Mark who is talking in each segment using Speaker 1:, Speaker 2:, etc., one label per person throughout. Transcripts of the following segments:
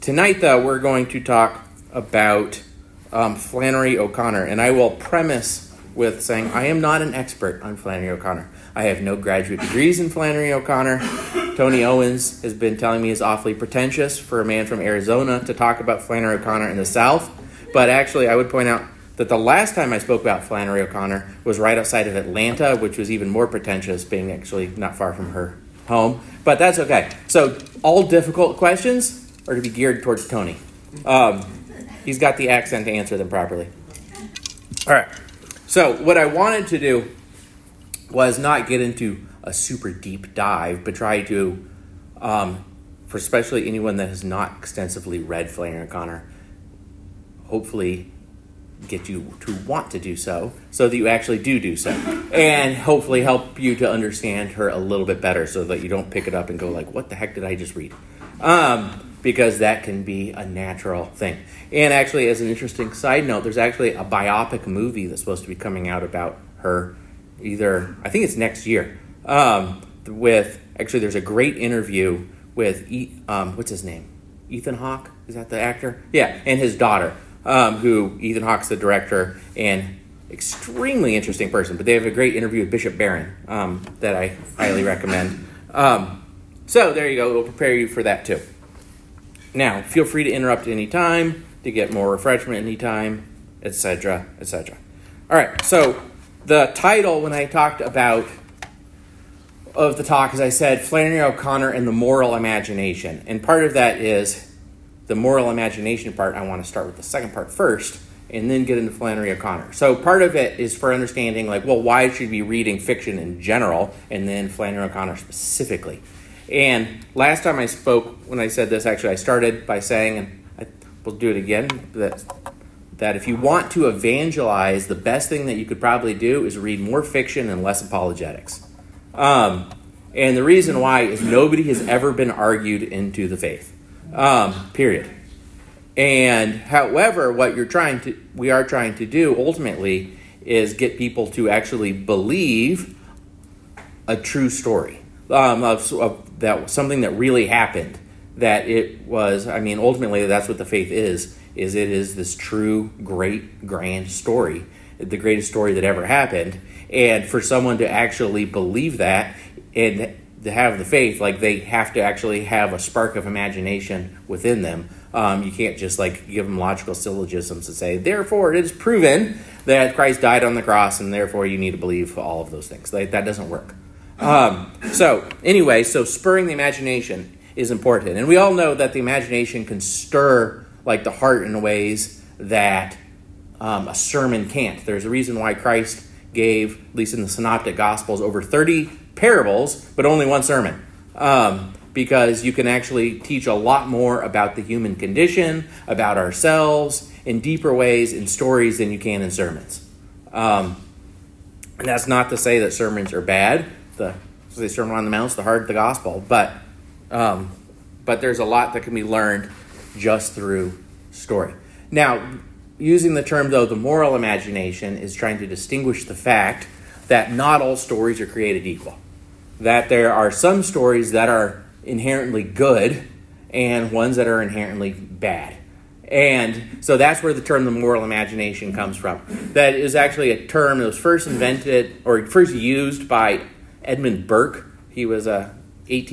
Speaker 1: Tonight, though, we're going to talk about Flannery O'Connor, and I will premise with saying I am not an expert on Flannery O'Connor. I have no graduate degrees in Flannery O'Connor. Tony Owens has been telling me it's awfully pretentious for a man from Arizona to talk about Flannery O'Connor in the South, but actually I would point out that the last time I spoke about Flannery O'Connor was right outside of Atlanta, which was even more pretentious, being actually not far from her home, but that's okay. So all difficult questions are to be geared towards Tony. He's got the accent to answer them properly. All right. So what I wanted to do was not get into a super deep dive, but try to, for especially anyone that has not extensively read Flannery O'Connor, hopefully get you to want to do so that you actually do so. And hopefully help you to understand her a little bit better so that you don't pick it up and go like, what the heck did I just read? Because that can be a natural thing. And actually, as an interesting side note, there's actually a biopic movie that's supposed to be coming out about her I think it's next year, there's a great interview with, what's his name? Ethan Hawke? Is that the actor? Yeah, and his daughter, who Ethan Hawke's the director, and extremely interesting person. But they have a great interview with Bishop Barron that I highly recommend. So there you go. It'll prepare you for that too. Now, feel free to interrupt at any time, to get more refreshment any time, etc., etc. All right, so the title when I talked about of the talk, as I said, Flannery O'Connor and the Moral Imagination. And part of that is the moral imagination part. I want to start with the second part first and then get into Flannery O'Connor. So part of it is for understanding, why should we be reading fiction in general and then Flannery O'Connor specifically. And last time I spoke, when I said this, actually, I started by saying, and I will do it again, that if you want to evangelize, the best thing that you could probably do is read more fiction and less apologetics. And the reason why is nobody has ever been argued into the faith, period. And however, what we are trying to do ultimately is get people to actually believe a true story. That something that really happened, that it was, ultimately that's what the faith is it is this true, great, grand story, the greatest story that ever happened. And for someone to actually believe that and to have the faith, they have to actually have a spark of imagination within them. You can't just give them logical syllogisms and say, therefore it is proven that Christ died on the cross and therefore you need to believe all of those things. That doesn't work. So spurring the imagination is important. And we all know that the imagination can stir the heart in ways that a sermon can't. There's a reason why Christ gave, at least in the Synoptic Gospels, over 30 parables, but only one sermon. Because you can actually teach a lot more about the human condition, about ourselves, in deeper ways in stories than you can in sermons. And that's not to say that sermons are bad. The Sermon on the Mount is the heart of the gospel, but there's a lot that can be learned just through story. Now, using the term, though, the moral imagination is trying to distinguish the fact that not all stories are created equal. That there are some stories that are inherently good and ones that are inherently bad. And so that's where the term the moral imagination comes from. That is actually a term that was first used by Edmund Burke. He was a late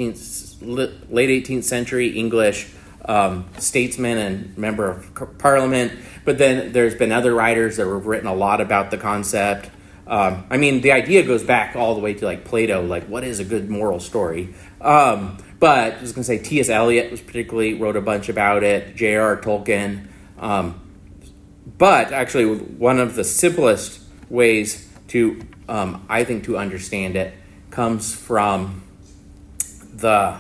Speaker 1: 18th century English statesman and member of Parliament. But then there's been other writers that have written a lot about the concept. The idea goes back all the way to Plato, what is a good moral story? But I was going to say T.S. Eliot wrote a bunch about it, J.R.R. Tolkien. But actually, one of the simplest ways to, I think, to understand it comes from the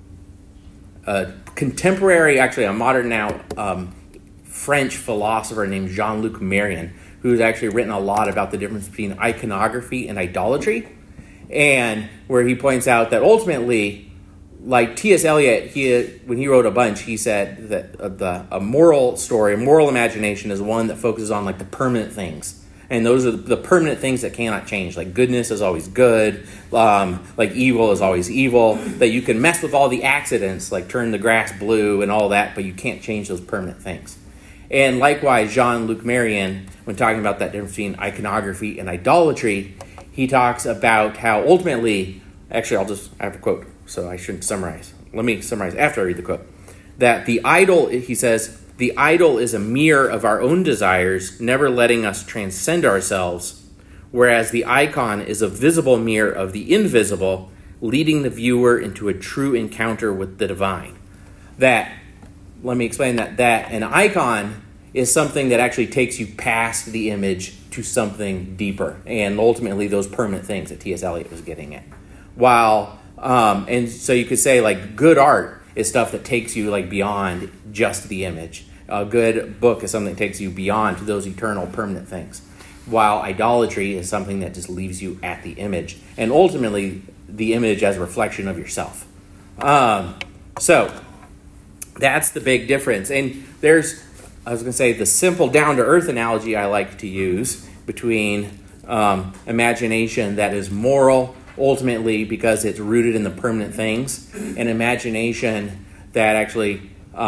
Speaker 1: contemporary, actually a modern now French philosopher named Jean-Luc Marion, who's actually written a lot about the difference between iconography and idolatry, and where he points out that ultimately, T.S. Eliot, when he wrote a bunch, he said that a moral story, a moral imagination is one that focuses on the permanent things And those are the permanent things that cannot change. Like goodness is always good. Like evil is always evil. That you can mess with all the accidents, like turn the grass blue and all that, but you can't change those permanent things. And likewise, Jean-Luc Marion, when talking about that difference between iconography and idolatry, he talks about how ultimately, actually I have a quote, so I shouldn't summarize. Let me summarize after I read the quote. That the idol, he says, the idol is a mirror of our own desires, never letting us transcend ourselves, whereas the icon is a visible mirror of the invisible, leading the viewer into a true encounter with the divine. That, let me explain that an icon is something that actually takes you past the image to something deeper, and ultimately those permanent things that T.S. Eliot was getting at. While, and so you could say like good art is stuff that takes you like beyond just the image. A good book is something that takes you beyond to those eternal permanent things. While idolatry is something that just leaves you at the image, and ultimately the image as a reflection of yourself. So that's the big difference. And there's, I was going to say, the simple down-to-earth analogy I like to use between imagination that is moral, ultimately because it's rooted in the permanent things, and imagination that actually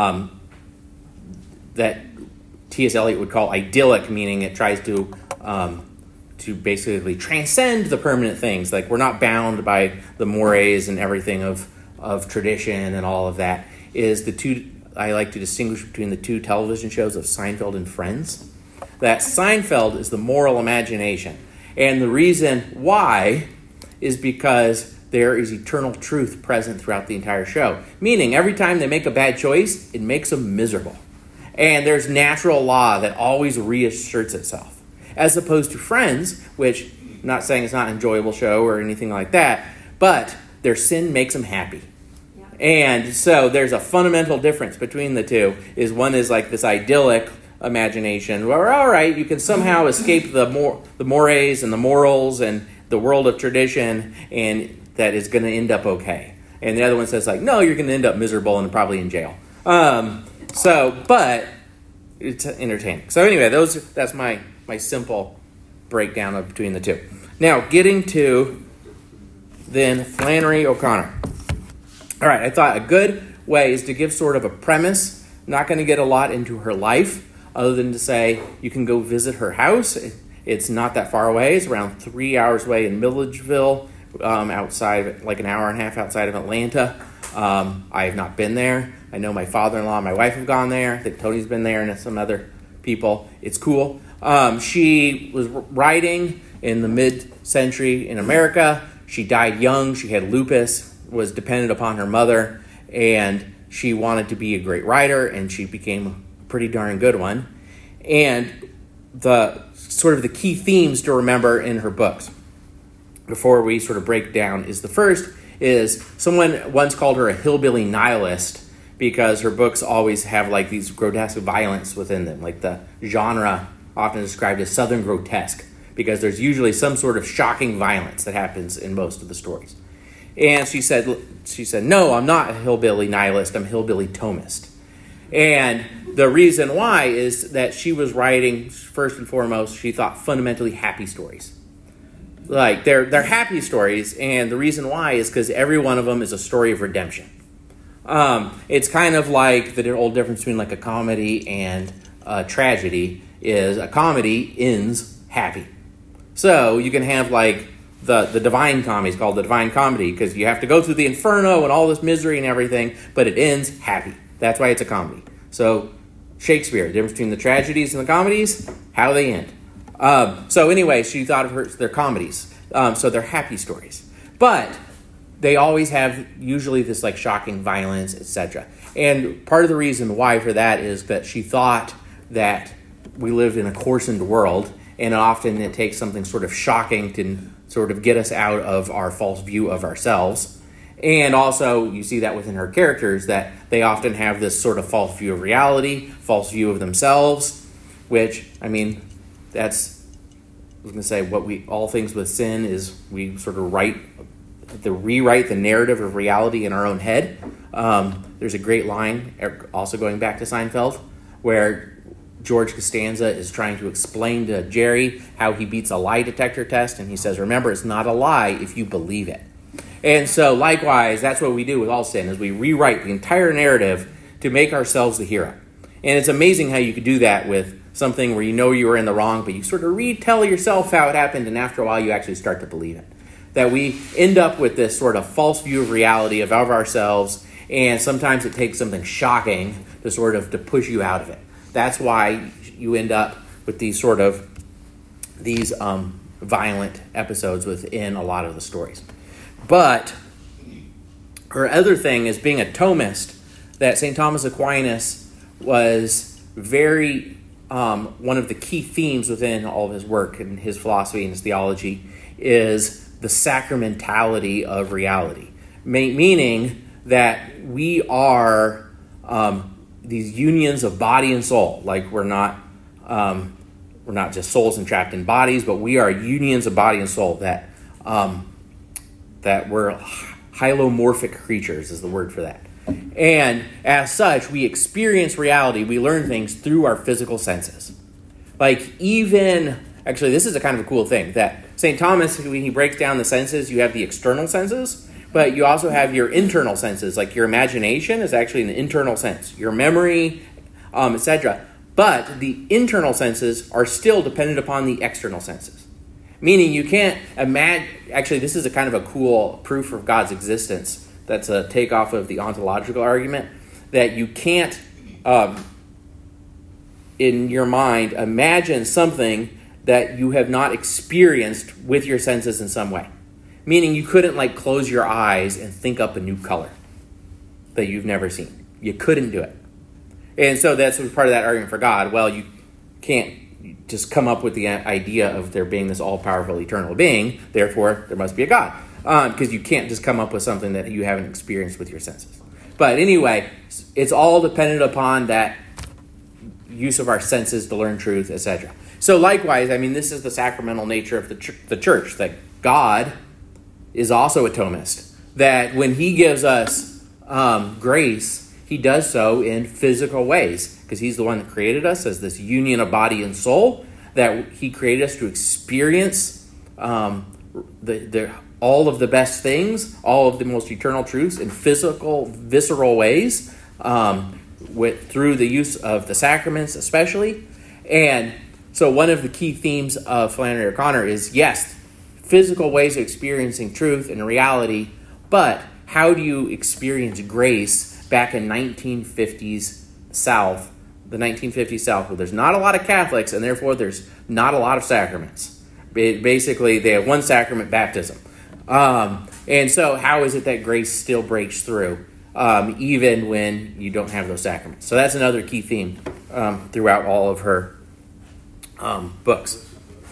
Speaker 1: that T.S. Eliot would call idyllic, meaning it tries to basically transcend the permanent things. Like we're not bound by the mores and everything of tradition and all of that. Is the two I like to distinguish between the two television shows of Seinfeld and Friends. That Seinfeld is the moral imagination, and the reason why is because there is eternal truth present throughout the entire show. Meaning every time they make a bad choice, it makes them miserable. And there's natural law that always reasserts itself. As opposed to Friends, which I'm not saying it's not an enjoyable show or anything like that, but their sin makes them happy. Yeah. And so there's a fundamental difference between the two. Is one is like this idyllic imagination where, all right, you can somehow escape the mores and the morals and the world of tradition, and that is going to end up okay. And the other one says like, no, you're going to end up miserable and probably in jail. But it's entertaining. So anyway, that's my simple breakdown of between the two. Now, getting to then Flannery O'Connor. All right, I thought a good way is to give sort of a premise. I'm not going to get a lot into her life, other than to say you can go visit her house. It's not that far away. It's around 3 hours away in Milledgeville, outside, like an hour and a half outside of Atlanta. I have not been there. I know my father-in-law and my wife have gone there. I think Tony's been there and some other people. It's cool. She was writing in the mid-century in America. She died young. She had lupus, was dependent upon her mother, and she wanted to be a great writer, and she became a pretty darn good one. And the sort of the key themes to remember in her books before we sort of break down is the first is someone once called her a hillbilly nihilist because her books always have like these grotesque violence within them, like the genre often described as Southern grotesque, because there's usually some sort of shocking violence that happens in most of the stories. And she said, no, I'm not a hillbilly nihilist, I'm a hillbilly Thomist. And the reason why is that she was writing, first and foremost, she thought fundamentally happy stories. Like, they're happy stories, and the reason why is because every one of them is a story of redemption. It's kind of like the old difference between like a comedy and a tragedy is a comedy ends happy. So you can have like the Divine Comedy is called the Divine Comedy because you have to go through the inferno and all this misery and everything, but it ends happy. That's why it's a comedy. So Shakespeare, the difference between the tragedies and the comedies, how they end. So anyway, she thought of their comedies. So they're happy stories. But they always have usually this like shocking violence, etc. And part of the reason why for that is that she thought that we live in a coarsened world, and often it takes something sort of shocking to sort of get us out of our false view of ourselves. And also, you see that within her characters, that they often have this sort of false view of reality, false view of themselves, which, I mean, I was going to say, all things with sin is we sort of rewrite the narrative of reality in our own head. There's a great line, also going back to Seinfeld, where George Costanza is trying to explain to Jerry how he beats a lie detector test, and he says, remember, it's not a lie if you believe it. And so likewise, that's what we do with all sin, is we rewrite the entire narrative to make ourselves the hero. And it's amazing how you could do that with something where you know you were in the wrong, but you sort of retell yourself how it happened, and after a while you actually start to believe it. That we end up with this sort of false view of reality of ourselves, and sometimes it takes something shocking to push you out of it. That's why you end up with these violent episodes within a lot of the stories. But her other thing is being a Thomist, that St. Thomas Aquinas was very, one of the key themes within all of his work and his philosophy and his theology is the sacramentality of reality. Meaning that we are these unions of body and soul. Like we're not just souls entrapped in bodies, but we are unions of body and soul that we're hylomorphic creatures is the word for that. And as such, we experience reality. We learn things through our physical senses. Actually, this is a kind of a cool thing that St. Thomas, when he breaks down the senses, you have the external senses, but you also have your internal senses. Like your imagination is actually an internal sense. Your memory, etc. But the internal senses are still dependent upon the external senses. Meaning you can't imagine... Actually, this is a kind of a cool proof of God's existence. That's a takeoff of the ontological argument. That you can't, in your mind, imagine something that you have not experienced with your senses in some way. Meaning you couldn't close your eyes and think up a new color that you've never seen. You couldn't do it. And so that's part of that argument for God. Well, you can't just come up with the idea of there being this all-powerful eternal being. Therefore, there must be a God. Because you can't just come up with something that you haven't experienced with your senses. But anyway, it's all dependent upon that use of our senses to learn truth, etc. So likewise, this is the sacramental nature of the church, that God is also a Thomist. That when he gives us grace, he does so in physical ways. Because he's the one that created us as this union of body and soul. That he created us to experience all of the best things, all of the most eternal truths in physical, visceral ways, through the use of the sacraments especially. And so one of the key themes of Flannery O'Connor is, yes, physical ways of experiencing truth and reality, but how do you experience grace back in 1950s South, the 1950s South, where there's not a lot of Catholics and therefore there's not a lot of sacraments. Basically, they have one sacrament, baptism. And so how is it that grace still breaks through, even when you don't have those sacraments? So that's another key theme throughout all of her books.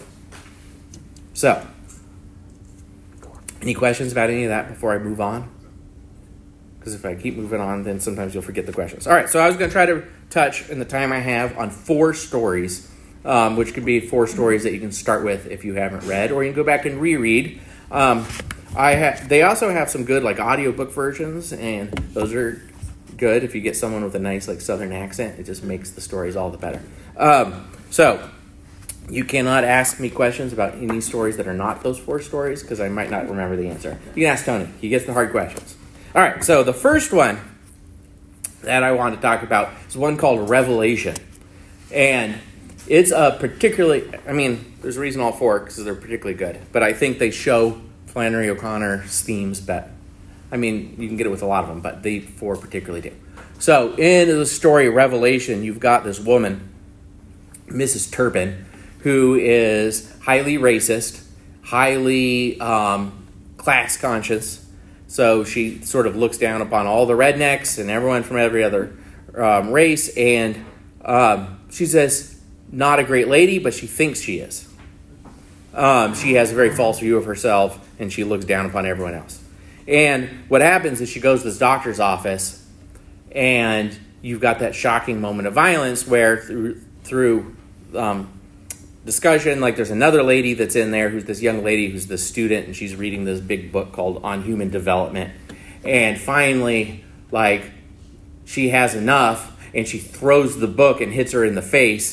Speaker 1: So, any questions about any of that before I move on? Because if I keep moving on, then sometimes you'll forget the questions. All right, so I was going to try to touch, in the time I have, on 4 stories, which could be 4 stories that you can start with if you haven't read, or you can go back and reread. They also have some good audiobook versions, and those are good if you get someone with a nice southern accent. It just makes the stories all the better. So you cannot ask me questions about any stories that are not those 4 stories, because I might not remember the answer. You can ask Tony. He gets the hard questions. All right, so the first one that I want to talk about is one called Revelation. And it's a particularly, there's a reason all 4, because they're particularly good. But I think they show Flannery O'Connor's themes better. You can get it with a lot of them, but the 4 particularly do. So in the story Revelation, you've got this woman, Mrs. Turpin, who is highly racist, highly class conscious. So she sort of looks down upon all the rednecks and everyone from every other race. And she's this not a great lady, but she thinks she is. She has a very false view of herself, and she looks down upon everyone else. And what happens is she goes to this doctor's office, and you've got that shocking moment of violence where through discussion, there's another lady that's in there who's this young lady who's the student, and she's reading this big book called On Human Development. And finally, she has enough, and she throws the book and hits her in the face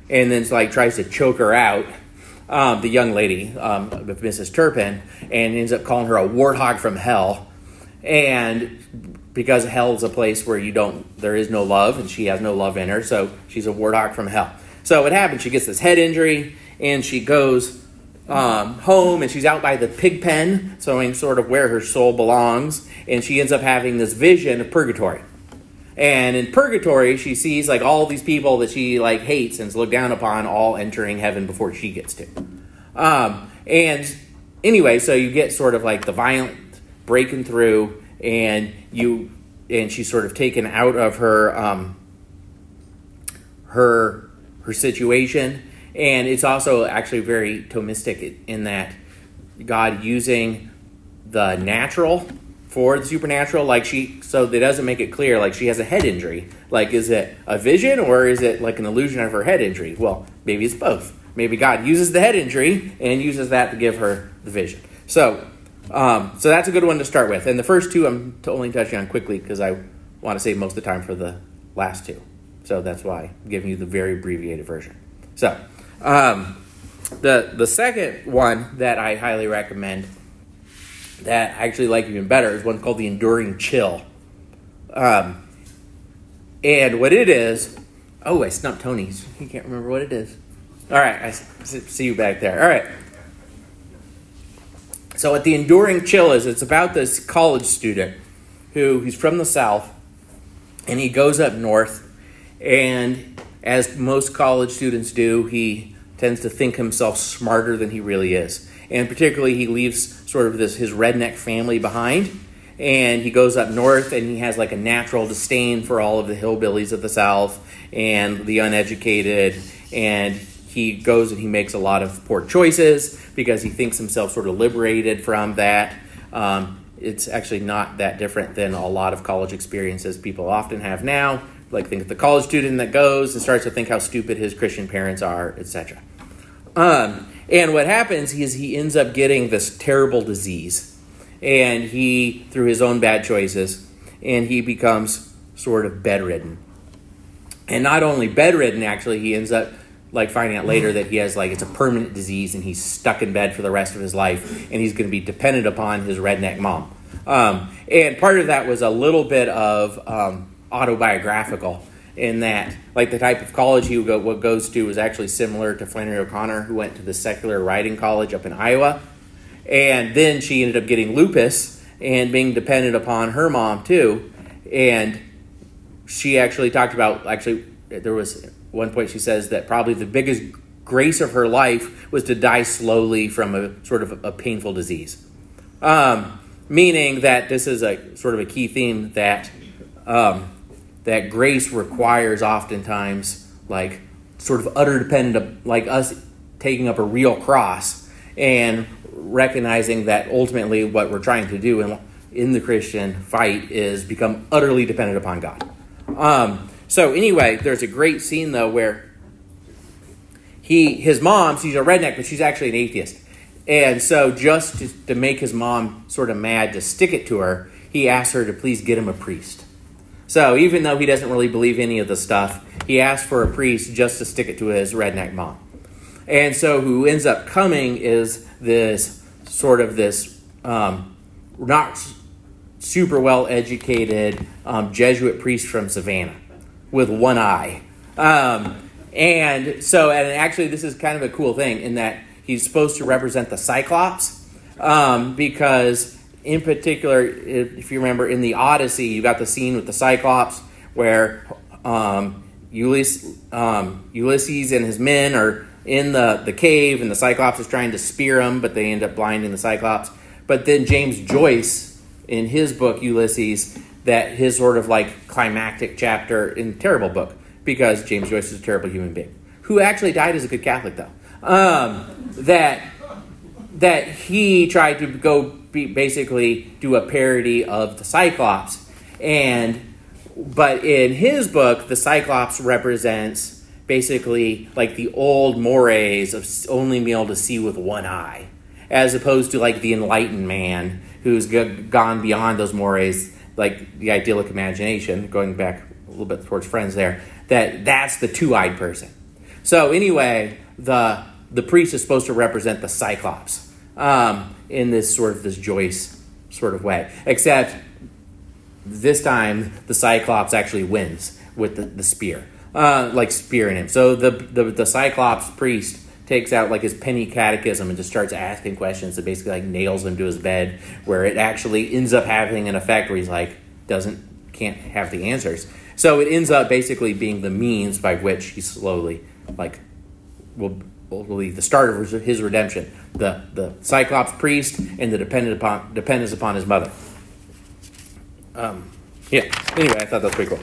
Speaker 1: and then like tries to choke her out, the young lady, Mrs. Turpin, and ends up calling her a warthog from hell. And because hell is a place where there is no love, and she has no love in her, so she's a warthog from hell. So what happens, she gets this head injury, and she goes home, and she's out by the pig pen, so sort of where her soul belongs, and she ends up having this vision of purgatory. And in purgatory, she sees like all these people that she like hates and is looked down upon, all entering heaven before she gets to. And anyway, so you get sort of like the violent breaking through, and she's sort of taken out of her her situation. And it's also actually very Thomistic in that God using the natural for the supernatural, so that doesn't make it clear, like she has a head injury. Like, is it a vision or is it like an illusion of her head injury? Well, maybe it's both. Maybe God uses the head injury and uses that to give her the vision. So that's a good one to start with. And the first two I'm only touching on quickly because I want to save most of the time for the last two. So that's why I'm giving you the very abbreviated version. So the second one that I highly recommend, that I actually like even better, is one called The Enduring Chill. And what it is... Oh, I stumped Tony. He can't remember what it is. All right, I see you back there. All right. So what The Enduring Chill is, it's about this college student he's from the South, and he goes up north, and as most college students do, he tends to think himself smarter than he really is. And particularly, he leaves sort of his redneck family behind, and he goes up north, and he has like a natural disdain for all of the hillbillies of the South and the uneducated, and he goes and he makes a lot of poor choices because he thinks himself sort of liberated from that. It's actually not that different than a lot of college experiences people often have now. Like, think of the college student that goes and starts to think how stupid his Christian parents are, etc. And what happens is he ends up getting this terrible disease, and he, through his own bad choices, and he becomes sort of bedridden. And not only bedridden, actually, he ends up like finding out later that he has it's a permanent disease, and he's stuck in bed for the rest of his life, and he's going to be dependent upon his redneck mom. And part of that was a little bit of autobiographical, in that, like, the type of college he goes to was actually similar to Flannery O'Connor, who went to the secular writing college up in Iowa. And then she ended up getting lupus and being dependent upon her mom, too. And she actually talked about, there was one point she says that probably the biggest grace of her life was to die slowly from a sort of a painful disease. Meaning that this is a sort of a key theme that that grace requires oftentimes like sort of utter dependent, like us taking up a real cross and recognizing that ultimately what we're trying to do in the Christian fight is become utterly dependent upon God. So anyway, there's a great scene though where his mom, she's a redneck, but she's actually an atheist. And so just to make his mom sort of mad, to stick it to her, he asks her to please get him a priest. So even though he doesn't really believe any of the stuff, he asks for a priest just to stick it to his redneck mom. And so who ends up coming is this not super well educated Jesuit priest from Savannah with one eye. And actually this is kind of a cool thing in that he's supposed to represent the Cyclops because in particular, if you remember in the Odyssey, you got the scene with the Cyclops where Ulysses and his men are in the cave, and the Cyclops is trying to spear him, but they end up blinding the Cyclops. But then James Joyce, in his book Ulysses, that his sort of like climactic chapter, in terrible book, because James Joyce is a terrible human being, who actually died as a good Catholic though, that he tried to go basically do a parody of the Cyclops. But in his book, the Cyclops represents basically like the old mores of only being able to see with one eye, as opposed to like the enlightened man who's gone beyond those mores, like the idyllic imagination, going back a little bit towards Friends there, that's the two-eyed person. So anyway, the priest is supposed to represent the Cyclops in this Joyce sort of way. Except this time the Cyclops actually wins with the spear, spearing him. So the Cyclops priest takes out like his penny catechism and just starts asking questions that basically like nails him to his bed, where it actually ends up having an effect where he's like can't have the answers. So it ends up basically being the means by which he slowly will be the start of his redemption. The Cyclops priest and the dependence upon his mother. Anyway, I thought that was pretty cool.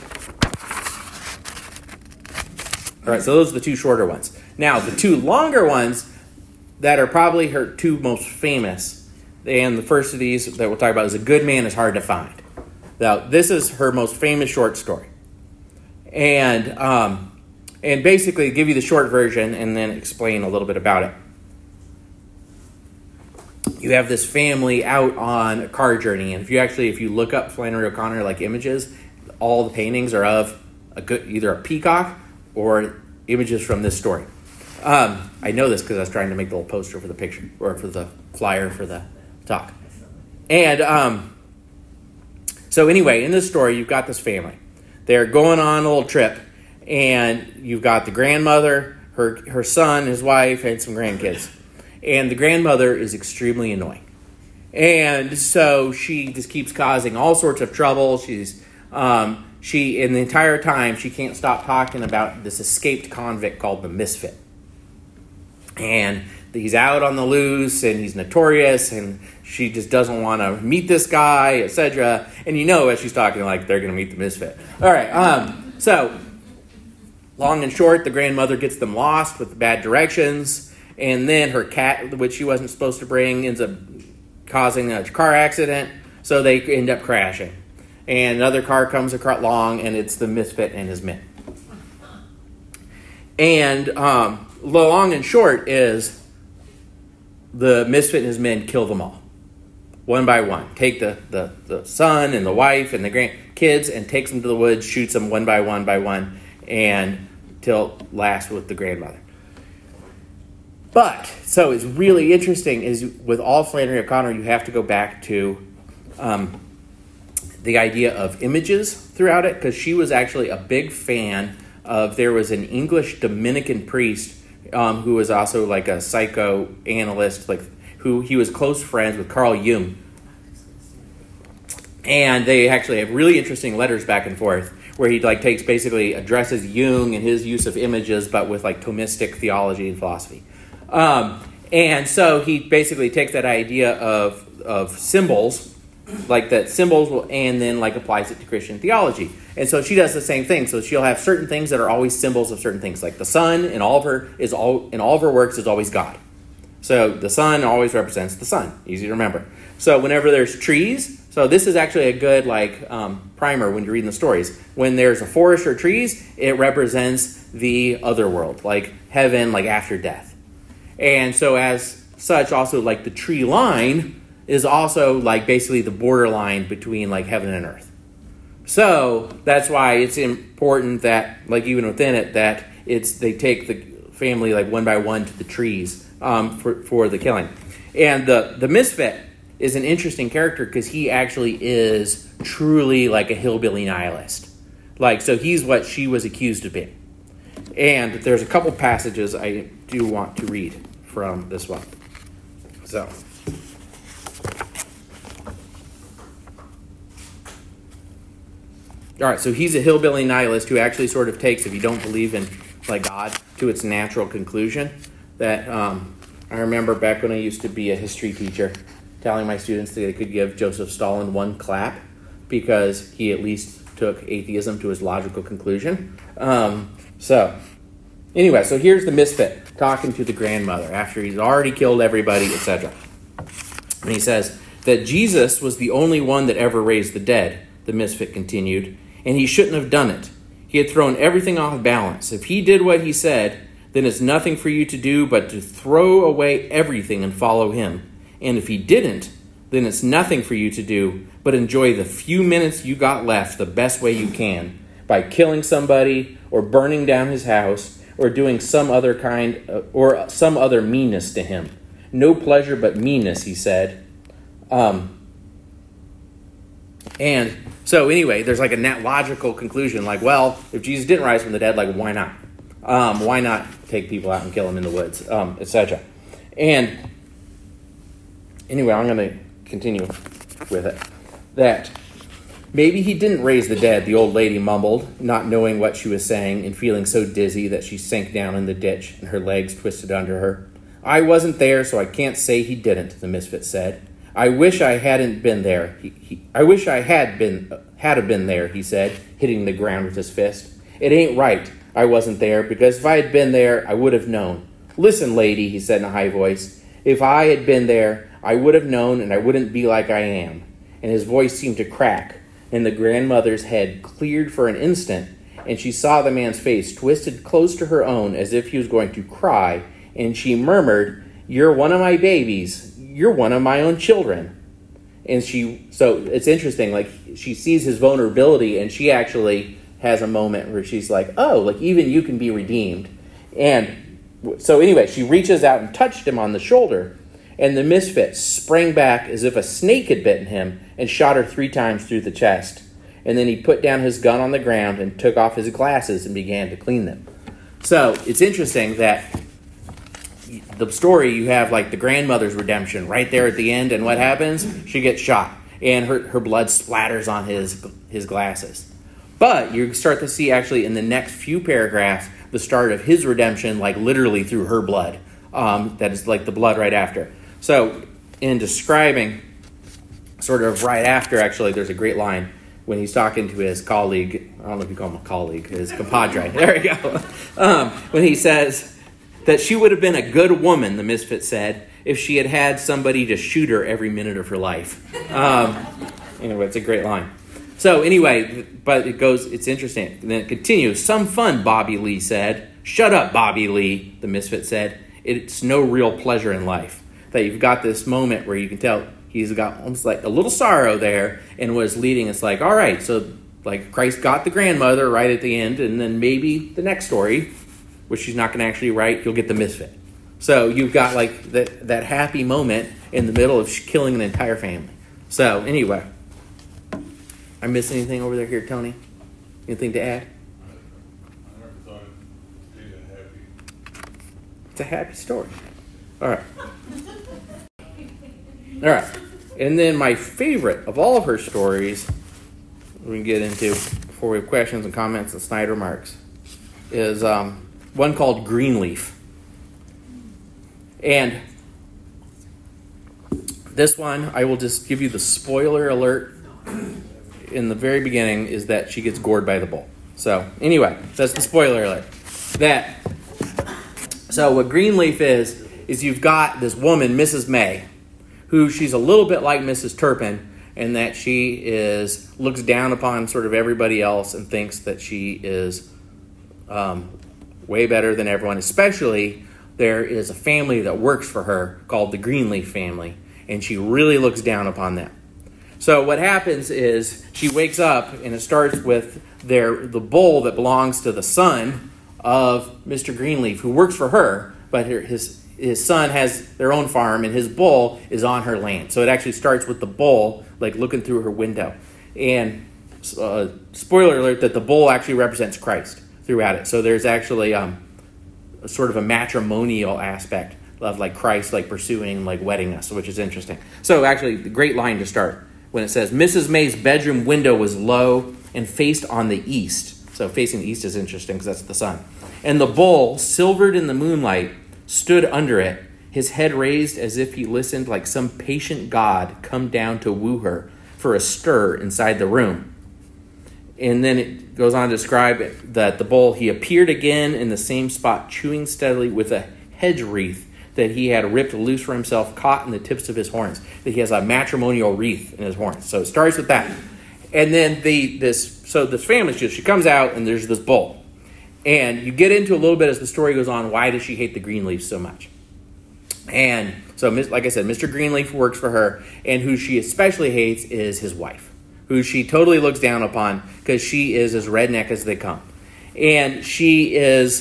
Speaker 1: All right, so those are the two shorter ones. Now, the two longer ones that are probably her two most famous, and the first of these that we'll talk about is A Good Man Is Hard to Find. Now, this is her most famous short story. And basically give you the short version and then explain a little bit about it. You have this family out on a car journey, and if you look up Flannery O'Connor images, all the paintings are of either a peacock or images from this story. I know this because I was trying to make the little poster for the picture or for the flyer for the talk. And so anyway, in this story, you've got this family. They're going on a little trip, and you've got the grandmother, her son, his wife, and some grandkids. And the grandmother is extremely annoying. And so she just keeps causing all sorts of trouble. In the entire time, she can't stop talking about this escaped convict called the Misfit. And he's out on the loose, and he's notorious, and she just doesn't want to meet this guy, etc. And as she's talking, they're going to meet the Misfit. All right, so long and short, the grandmother gets them lost with bad directions, and then her cat, which she wasn't supposed to bring, ends up causing a car accident, so they end up crashing. And another car comes along, and it's the Misfit and his men. And the long and short is the Misfit and his men kill them all, one by one. Take the son and the wife and the grandkids and takes them to the woods, shoots them one by one, and till last with the grandmother. But, so it's really interesting is with all Flannery O'Connor, you have to go back to the idea of images throughout it, because she was actually a big fan of, there was an English Dominican priest who was also a psychoanalyst, who he was close friends with Carl Jung. And they actually have really interesting letters back and forth where he takes basically addresses Jung and his use of images, but with Thomistic theology and philosophy. And so he basically takes that idea of symbols, that symbols and then applies it to Christian theology. And so she does the same thing. So she'll have certain things that are always symbols of certain things, like the sun in all of her works is always God. So the sun always represents the sun. Easy to remember. So whenever there's trees, so this is actually a good primer when you're reading the stories. When there's a forest or trees, it represents the other world, like heaven, after death. And so as such, also the tree line is also basically the borderline between heaven and earth. So that's why it's important that even within it that they take the family one by one to the trees for the killing. And the Misfit is an interesting character because he actually is truly a hillbilly nihilist. So he's what she was accused of being. And there's a couple passages I do want to read from this one. So, all right, so he's a hillbilly nihilist who actually sort of takes, if you don't believe in God, to its natural conclusion. That I remember back when I used to be a history teacher, telling my students that they could give Joseph Stalin one clap because he at least took atheism to its logical conclusion. So here's the Misfit talking to the grandmother after he's already killed everybody, etc. And he says that Jesus was the only one that ever raised the dead, the Misfit continued, and he shouldn't have done it. He had thrown everything off balance. If he did what he said, then it's nothing for you to do but to throw away everything and follow him. And if he didn't, then it's nothing for you to do but enjoy the few minutes you got left the best way you can, by killing somebody or burning down his house or doing some other or some other meanness to him. No pleasure but meanness, he said. And so anyway, there's like a net logical conclusion, like, well, if Jesus didn't rise from the dead, like, why not? Why not take people out and kill them in the woods, etc. And anyway, I'm going to continue with it. That maybe he didn't raise the dead, the old lady mumbled, not knowing what she was saying and feeling so dizzy that she sank down in the ditch and her legs twisted under her. I wasn't there, so I can't say he didn't, the misfit said. I wish I hadn't been there. I wish I had been there, he said, hitting the ground with his fist. It ain't right I wasn't there, because if I had been there, I would have known. Listen, lady, he said in a high voice. If I had been there, I would have known, and I wouldn't be like I am. And his voice seemed to crack, and the grandmother's head cleared for an instant, and she saw the man's face twisted close to her own as if he was going to cry, and she murmured, "You're one of my babies. You're one of my own children." And so it's interesting, like, she sees his vulnerability, and she actually has a moment where she's like, oh, like, even you can be redeemed. And so anyway, she reaches out and touched him on the shoulder, and the misfit sprang back as if a snake had bitten him and shot her 3 times through the chest. And then he put down his gun on the ground and took off his glasses and began to clean them. So it's interesting that the story, you have like the grandmother's redemption right there at the end, and what happens? She gets shot, and her blood splatters on his glasses. But you start to see actually in the next few paragraphs the start of his redemption, like literally through her blood. That is like the blood right after. So in describing sort of right after, actually, there's a great line when he's talking to his colleague. I don't know if you call him a colleague, his compadre. There we go. When he says that she would have been a good woman, the misfit said, if she had had somebody to shoot her every minute of her life. Anyway, it's a great line. So anyway, but it's interesting. And then it continues. Some fun, Bobby Lee said. Shut up, Bobby Lee, the misfit said. It's no real pleasure in life. That you've got this moment where you can tell he's got almost like a little sorrow there, and was leading. It's like, all right, so like Christ got the grandmother right at the end, and then maybe the next story, which she's not going to actually write, you'll get the misfit. So you've got like that happy moment in the middle of killing an entire family. So anyway, I miss anything over there here, Tony? Anything to add?
Speaker 2: I never thought it'd be that happy.
Speaker 1: It's a happy story. All right. All right. And then my favorite of all of her stories, we can get into before we have questions and comments and snide remarks, is one called Greenleaf. And this one, I will just give you the spoiler alert in the very beginning, is that she gets gored by the bull. So anyway, that's the spoiler alert. So what Greenleaf is you've got this woman, Mrs. May, who she's a little bit like Mrs. Turpin, in that she looks down upon sort of everybody else and thinks that she is way better than everyone. Especially, there is a family that works for her called the Greenleaf family, and she really looks down upon them. So what happens is she wakes up, and it starts with the bull that belongs to the son of Mr. Greenleaf, who works for her, but his son has their own farm, and his bull is on her land. So it actually starts with the bull, like, looking through her window. And spoiler alert, that the bull actually represents Christ throughout it. So there's actually a sort of a matrimonial aspect of, like, Christ, like, pursuing, like, wedding us, which is interesting. So actually, the great line to start, when it says, Mrs. May's bedroom window was low and faced on the east. So facing the east is interesting because that's the sun. And the bull, silvered in the moonlight, stood under it, his head raised as if he listened like some patient god come down to woo her for a stir inside the room. And then it goes on to describe that the bull, he appeared again in the same spot, chewing steadily with a hedge wreath that he had ripped loose for himself, caught in the tips of his horns. That he has a matrimonial wreath in his horns. So it starts with that. And then this family, she comes out, and there's this bull. And you get into a little bit as the story goes on, why does she hate the Greenleaf so much? And so, like I said, Mr. Greenleaf works for her, and who she especially hates is his wife, who she totally looks down upon because she is as redneck as they come. And she is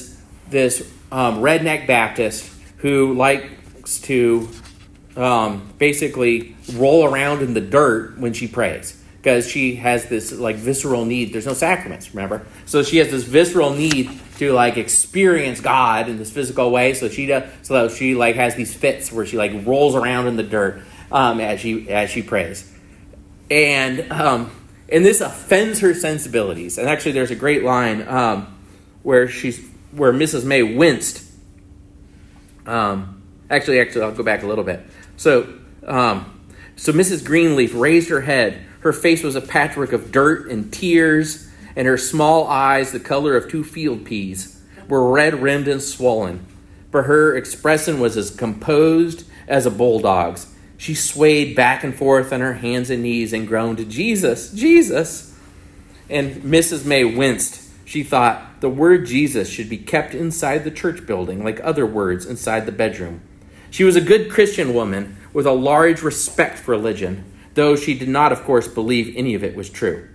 Speaker 1: redneck Baptist who likes to basically roll around in the dirt when she prays, because she has this like visceral need. There's no sacraments, remember? So she has this visceral need to like experience God in this physical way. So she like has these fits where she like rolls around in the dirt as she prays, and this offends her sensibilities. And actually, there's a great line where Mrs. May winced. Actually, I'll go back a little bit. So Mrs. Greenleaf raised her head. Her face was a patchwork of dirt and tears, and her small eyes, the color of 2 field peas, were red-rimmed and swollen. But her expression was as composed as a bulldog's. She swayed back and forth on her hands and knees and groaned, "Jesus, Jesus!" And Mrs. May winced. She thought the word Jesus should be kept inside the church building like other words inside the bedroom. She was a good Christian woman with a large respect for religion, though she did not, of course, believe any of it was true.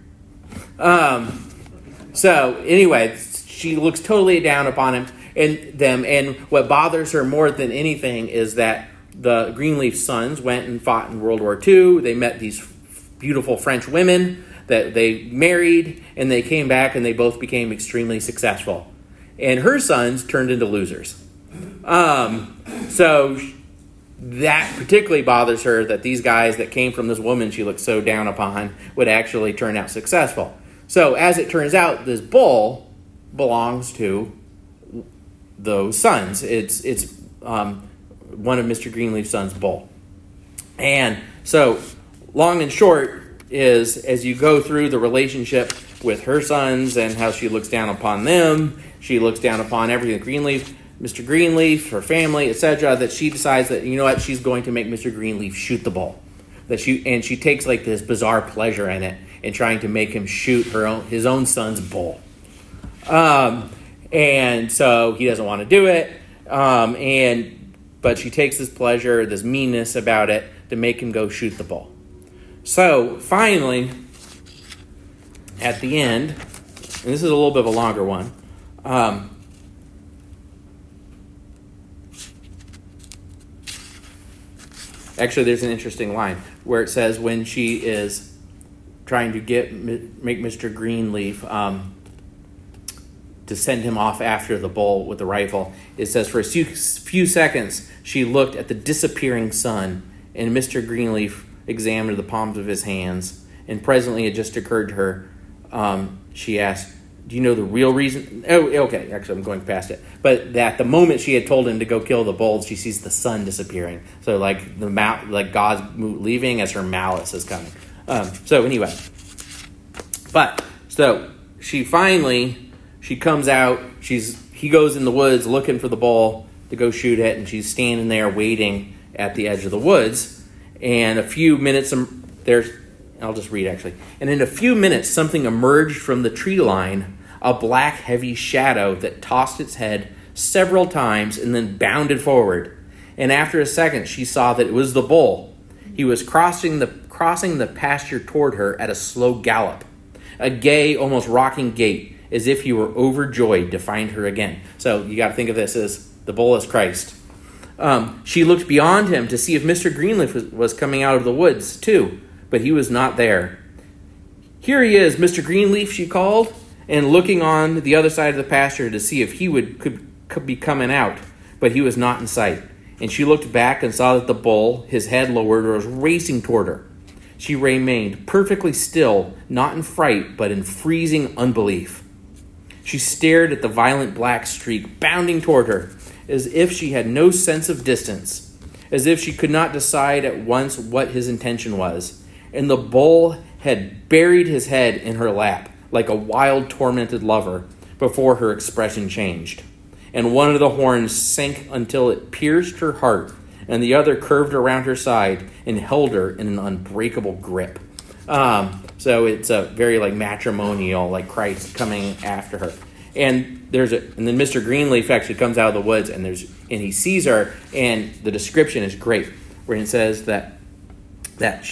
Speaker 1: So anyway, she looks totally down upon them, and what bothers her more than anything is that the Greenleaf sons went and fought in World War II. They met these beautiful French women that they married, and they came back, and they both became extremely successful. And her sons turned into losers. So that particularly bothers her, that these guys that came from this woman she looked so down upon would actually turn out successful. So as it turns out, this bull belongs to those sons. It's one of Mr. Greenleaf's sons' bull. And so long and short is, as you go through the relationship with her sons and how she looks down upon them, she looks down upon everything Greenleaf, Mr. Greenleaf, her family, etc., that she decides that, you know what, she's going to make Mr. Greenleaf shoot the bull. And she takes like this bizarre pleasure in it, in trying to make him shoot his own son's bull. And so he doesn't want to do it, but she takes this pleasure, this meanness about it, to make him go shoot the bull. So finally, at the end, and this is a little bit of a longer one, actually, there's an interesting line where it says when she is trying to make Mr. Greenleaf to send him off after the bull with the rifle, it says for a few seconds she looked at the disappearing sun, and Mr. Greenleaf examined the palms of his hands, and presently it just occurred to her, she asked, "Do you know the real reason?" Oh, okay, actually I'm going past it. But that the moment she had told him to go kill the bull, she sees the sun disappearing. So like God's leaving as her malice is coming. So anyway, so she comes out. He goes in the woods looking for the bull to go shoot it, and she's standing there waiting at the edge of the woods. And a few minutes I'll just read actually. And in a few minutes, something emerged from the tree line, a black, heavy shadow that tossed its head several times and then bounded forward. And after a second, she saw that it was the bull. He was crossing the pasture toward her at a slow gallop, a gay, almost rocking gait, as if he were overjoyed to find her again. So you got to think of this as the bull is Christ. She looked beyond him to see if Mr. Greenleaf was coming out of the woods too, but he was not there. "Here he is, Mr. Greenleaf," she called, and looking on the other side of the pasture to see if he could be coming out, but he was not in sight. And she looked back and saw that the bull, his head lowered, was racing toward her. She remained perfectly still, not in fright, but in freezing unbelief. She stared at the violent black streak bounding toward her, as if she had no sense of distance, as if she could not decide at once what his intention was. And the bull had buried his head in her lap, like a wild, tormented lover, before her expression changed. And one of the horns sank until it pierced her heart, and the other curved around her side and held her in an unbreakable grip. So it's a very like matrimonial, like Christ coming after her. And then Mr. Greenleaf actually comes out of the woods, and he sees her, and the description is great, where it says that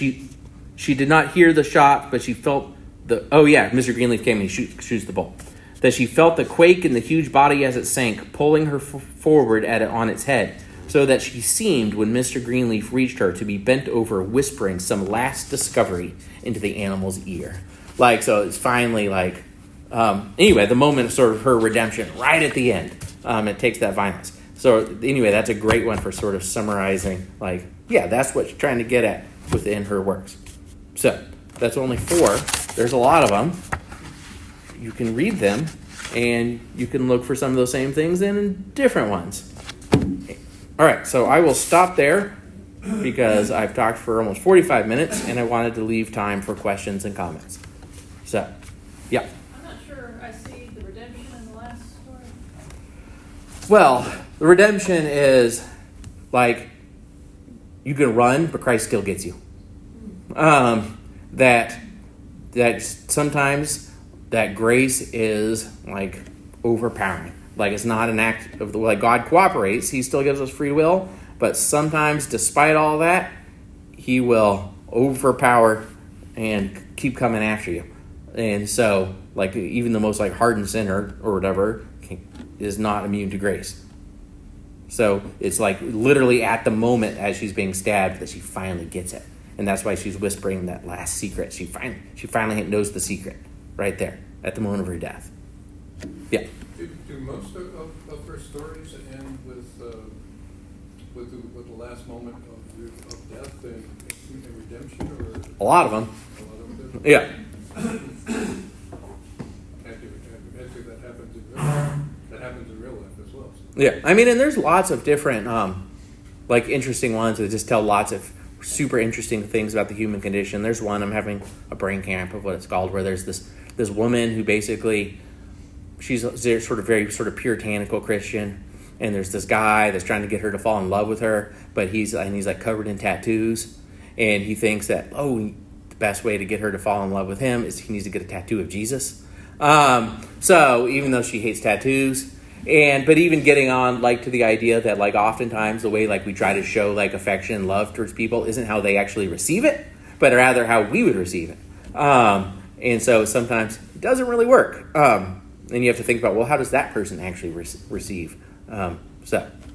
Speaker 1: she did not hear the shot, but she felt Mr. Greenleaf came and he shoots the bull. that she felt the quake in the huge body as it sank, pulling her forward on its head, so that she seemed, when Mr. Greenleaf reached her, to be bent over, whispering some last discovery into the animal's ear. Like, so it's finally like, anyway, the moment of sort of her redemption right at the end. It takes that violence. So anyway, that's a great one for sort of summarizing, like, yeah, that's what she's trying to get at within her works. So that's only 4. There's a lot of them. You can read them, and you can look for some of those same things in different ones. All right, so I will stop there because I've talked for almost 45 minutes, and I wanted to leave time for questions and comments. So, yeah.
Speaker 3: I'm not sure I see the redemption in the last story.
Speaker 1: Well, the redemption is like you can run, but Christ still gets you. That sometimes that grace is like overpowering. Like it's not an act of like God cooperates. He still gives us free will, but sometimes, despite all that, He will overpower and keep coming after you. And so, like even the most like hardened sinner or whatever is not immune to grace. So it's like literally at the moment as she's being stabbed that she finally gets it, and that's why she's whispering that last secret. She finally knows the secret right there at the moment of her death. Yeah.
Speaker 4: Do most of her stories end with the last moment of death and redemption, or
Speaker 1: A lot of them.
Speaker 4: a lot of them?
Speaker 1: Yeah.
Speaker 4: Actually, that happens in real life as well. So.
Speaker 1: Yeah. I mean, and there's lots of different, like interesting ones that just tell lots of super interesting things about the human condition. There's one, I'm having a brain camp of what it's called, where there's this woman who basically, she's sort of very sort of puritanical Christian, and there's this guy that's trying to get her to fall in love with her, but he's like covered in tattoos, and he thinks that the best way to get her to fall in love with him is he needs to get a tattoo of Jesus. So even though she hates tattoos, but even getting on like to the idea that like oftentimes the way like we try to show like affection and love towards people isn't how they actually receive it, but rather how we would receive it. And so sometimes it doesn't really work. And you have to think about, well, how does that person actually receive? So